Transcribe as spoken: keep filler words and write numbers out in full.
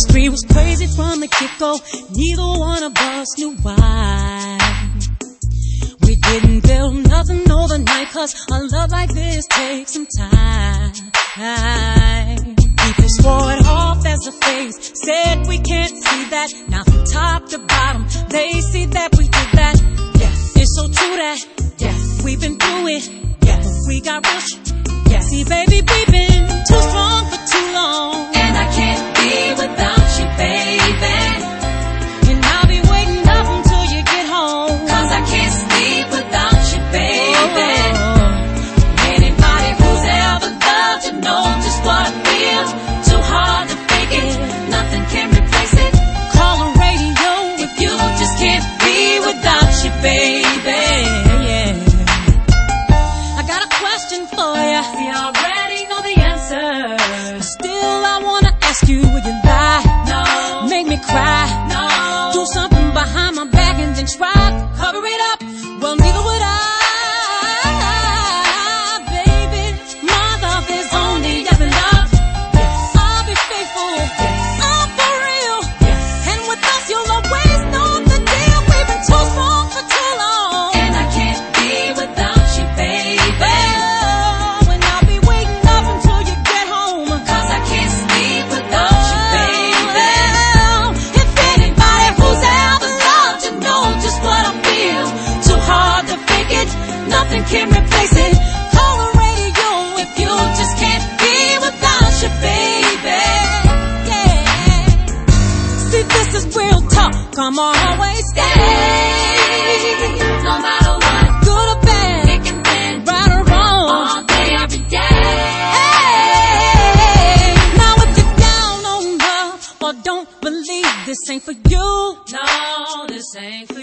chemistry was crazy from the get-go. Neither one of us knew why. We didn't build nothing overnight, cause a love like this takes some time. People swore it off as a phase, said we can't see that. Now from top to bottom, they see that we did that. Yes, it's so true that, yes, we've been through it. Yes, but we got rich. Yes, see baby, we've been too strong for too long. And I can't be without you, baby. And I'll be waiting up until you get home, cause I can't sleep without you, baby. Oh. Anybody who's ever loved you know just what I feel. Too hard to fake it, nothing can replace it. Call the radio if you just can't be without you, baby. Yeah. I got a question for ya. We already know the answer. Still I wanna ask you, will you lie? No. Make me cry? No. Do something behind my back and then try to cover it up? Well, neither would I, baby. My love is only ever love. Yes. I'll be faithful. Yes. I'm for real. Yes. And with us you'll always know the deal. We've been too strong for too long. And I can't be without you, baby. Oh, and I'll be waiting up until you get home, cause I can't sleep without you, baby. Oh, if Anybody who's ever loved you know just what I feel. Too hard to fake it, nothing can replace it. call the radio If you just can't be without you, baby. yeah. See, this is real talk. Come on, always stay. No matter what, Good or bad, thick and thin, right or wrong. all day, every day. Hey, now if you're down on love or don't believe this ain't for you, No, this ain't for